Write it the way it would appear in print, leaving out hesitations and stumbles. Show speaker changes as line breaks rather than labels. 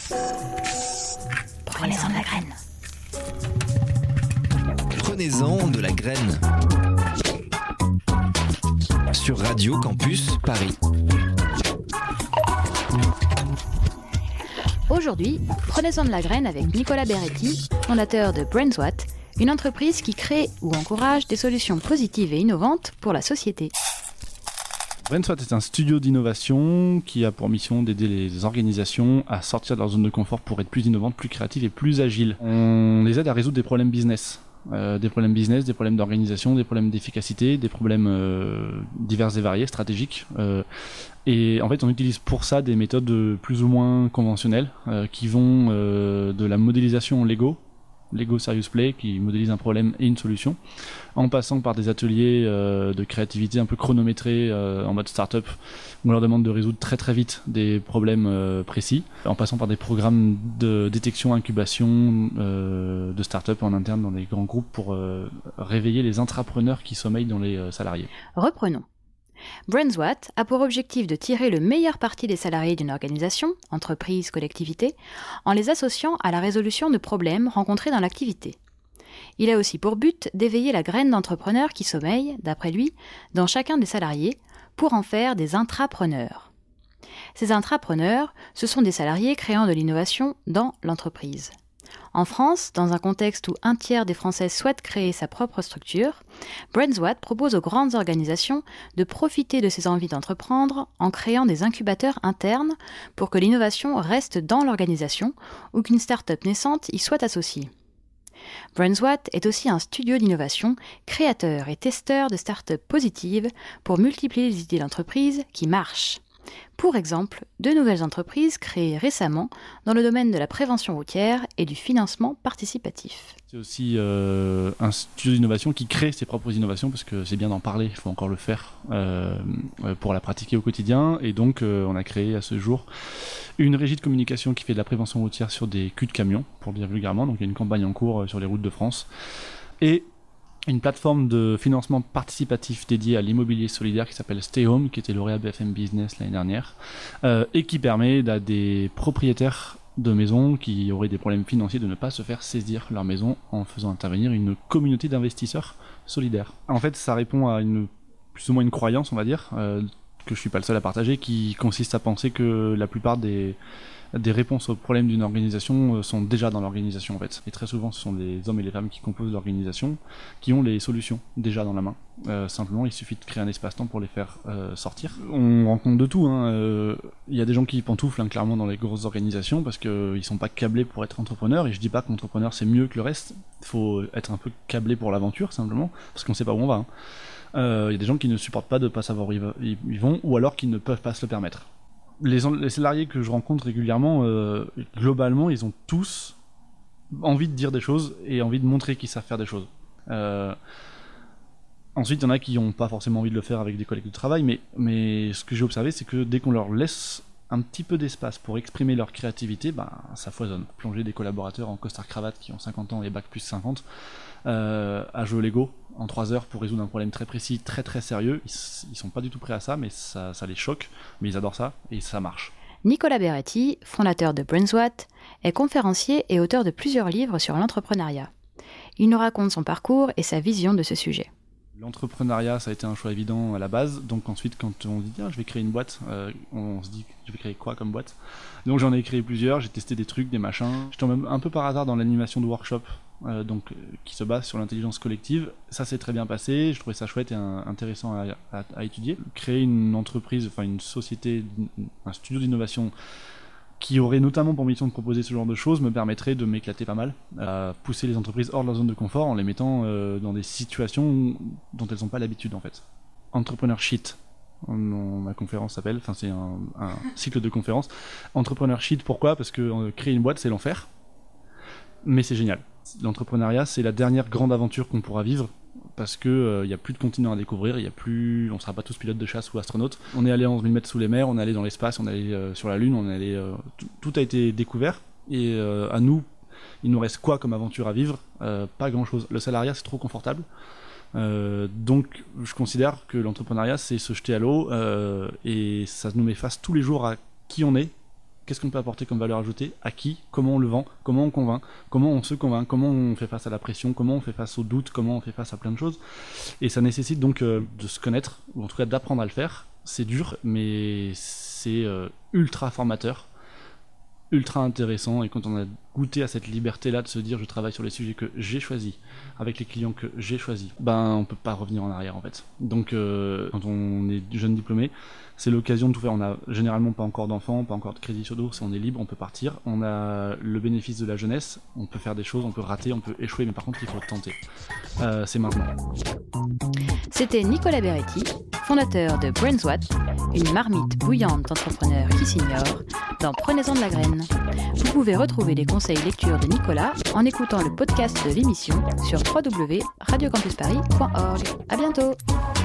Prenez-en de la graine.
Prenez-en de la graine. Sur Radio Campus Paris.
Aujourd'hui, prenez-en de la graine avec Nicolas Beretti, fondateur de Brainswatt, une entreprise qui crée ou encourage des solutions positives et innovantes pour la société.
Brainswatt est un studio d'innovation qui a pour mission d'aider les organisations à sortir de leur zone de confort pour être plus innovantes, plus créatives et plus agiles. On les aide à résoudre des problèmes business. Des problèmes d'organisation, des problèmes d'efficacité, des problèmes divers et variés, stratégiques. Et en fait, on utilise pour ça des méthodes plus ou moins conventionnelles qui vont de la modélisation en Lego Serious Play, qui modélise un problème et une solution, en passant par des ateliers de créativité un peu chronométrés en mode start-up, où on leur demande de résoudre très très vite des problèmes précis, en passant par des programmes de détection, incubation de start-up en interne dans les grands groupes pour réveiller les intrapreneurs qui sommeillent dans les salariés.
Reprenons. Brainswatt a pour objectif de tirer le meilleur parti des salariés d'une organisation, entreprise, collectivité, en les associant à la résolution de problèmes rencontrés dans l'activité. Il a aussi pour but d'éveiller la graine d'entrepreneur qui sommeille, d'après lui, dans chacun des salariés, pour en faire des intrapreneurs. Ces intrapreneurs, ce sont des salariés créant de l'innovation dans l'entreprise. En France, dans un contexte où un tiers des Français souhaitent créer sa propre structure, Brainswatt propose aux grandes organisations de profiter de ces envies d'entreprendre en créant des incubateurs internes pour que l'innovation reste dans l'organisation ou qu'une start-up naissante y soit associée. Brainswatt est aussi un studio d'innovation, créateur et testeur de start-up positives pour multiplier les idées d'entreprise qui marchent. Pour exemple, 2 nouvelles entreprises créées récemment dans le domaine de la prévention routière et du financement participatif.
C'est aussi un studio d'innovation qui crée ses propres innovations, parce que c'est bien d'en parler, il faut encore le faire pour la pratiquer au quotidien. Et donc on a créé à ce jour une régie de communication qui fait de la prévention routière sur des culs de camions, pour le dire vulgairement. Donc il y a une campagne en cours sur les routes de France. Et une plateforme de financement participatif dédiée à l'immobilier solidaire qui s'appelle Stay Home, qui était lauréat BFM Business l'année dernière, et qui permet à des propriétaires de maisons qui auraient des problèmes financiers de ne pas se faire saisir leur maison en faisant intervenir une communauté d'investisseurs solidaires. En fait, ça répond à plus ou moins une croyance, on va dire, que je suis pas le seul à partager, qui consiste à penser que la plupart des réponses aux problèmes d'une organisation sont déjà dans l'organisation en fait. Et très souvent ce sont les hommes et les femmes qui composent l'organisation qui ont les solutions déjà dans la main. Simplement il suffit de créer un espace-temps pour les faire sortir. On rencontre de tout, il y a des gens qui pantouflent clairement dans les grosses organisations parce qu'ils sont pas câblés pour être entrepreneurs, et je dis pas que l'entrepreneur c'est mieux que le reste, il faut être un peu câblé pour l'aventure simplement, parce qu'on sait pas où on va. Il y a des gens qui ne supportent pas de pas savoir où ils vont, ou alors qui ne peuvent pas se le permettre. Les salariés que je rencontre régulièrement, globalement, ils ont tous envie de dire des choses et envie de montrer qu'ils savent faire des choses. Ensuite, il y en a qui n'ont pas forcément envie de le faire avec des collègues de travail, mais ce que j'ai observé, c'est que dès qu'on leur laisse un petit peu d'espace pour exprimer leur créativité, ça foisonne. Plonger des collaborateurs en costard-cravate qui ont 50 ans et bac plus 50 à jouer au Lego en 3 heures pour résoudre un problème très précis, très très sérieux. Ils sont pas du tout prêts à ça, mais ça les choque, mais ils adorent ça et ça marche.
Nicolas Beretti, fondateur de Brainswatt, est conférencier et auteur de plusieurs livres sur l'entrepreneuriat. Il nous raconte son parcours et sa vision de ce sujet.
L'entrepreneuriat, ça a été un choix évident à la base. Donc ensuite, quand on dit je vais créer une boîte, on se dit je vais créer quoi comme boîte. Donc j'en ai créé plusieurs, j'ai testé des trucs, des machins. Je tombe un peu par hasard dans l'animation de workshop, qui se base sur l'intelligence collective. Ça s'est très bien passé, je trouvais ça chouette et intéressant à étudier. Créer une entreprise, une société, un studio d'innovation qui aurait notamment pour mission de proposer ce genre de choses me permettrait de m'éclater pas mal, à pousser les entreprises hors de leur zone de confort en les mettant dans des situations dont elles n'ont pas l'habitude en fait. Entrepreneur Shit, ma conférence s'appelle, c'est un cycle de conférences. Entrepreneur Shit, pourquoi ? Parce que créer une boîte c'est l'enfer, mais c'est génial. L'entrepreneuriat c'est la dernière grande aventure qu'on pourra vivre, parce que y a plus de continents à découvrir, on sera pas tous pilotes de chasse ou astronautes. On est allé 11 000 mètres sous les mers, on est allé dans l'espace, on est allé sur la Lune, on est allé tout a été découvert, et à nous, il nous reste quoi comme aventure à vivre ? Pas grand chose. Le salariat c'est trop confortable, donc je considère que l'entrepreneuriat c'est se jeter à l'eau, et ça nous met face tous les jours à qui on est, qu'est-ce qu'on peut apporter comme valeur ajoutée, à qui, comment on le vend, comment on convainc, comment on se convainc, comment on fait face à la pression, comment on fait face aux doutes, comment on fait face à plein de choses. Et ça nécessite donc de se connaître, ou en tout cas d'apprendre à le faire. C'est dur, mais c'est ultra formateur, ultra intéressant, et quand on a goûté à cette liberté-là de se dire je travaille sur les sujets que j'ai choisis, avec les clients que j'ai choisis, on peut pas revenir en arrière en fait. Donc quand on est jeune diplômé, c'est l'occasion de tout faire. On a généralement pas encore d'enfants, pas encore de crédit sur bourse, on est libre, on peut partir, on a le bénéfice de la jeunesse, on peut faire des choses, on peut rater, on peut échouer, mais par contre il faut tenter. C'est maintenant.
C'était Nicolas Beretti, fondateur de BrainsWatt, une marmite bouillante d'entrepreneurs qui s'ignorent, dans Prenez-en de la graine. Vous pouvez retrouver les conseils lecture de Nicolas en écoutant le podcast de l'émission sur www.radiocampusparis.org. À bientôt!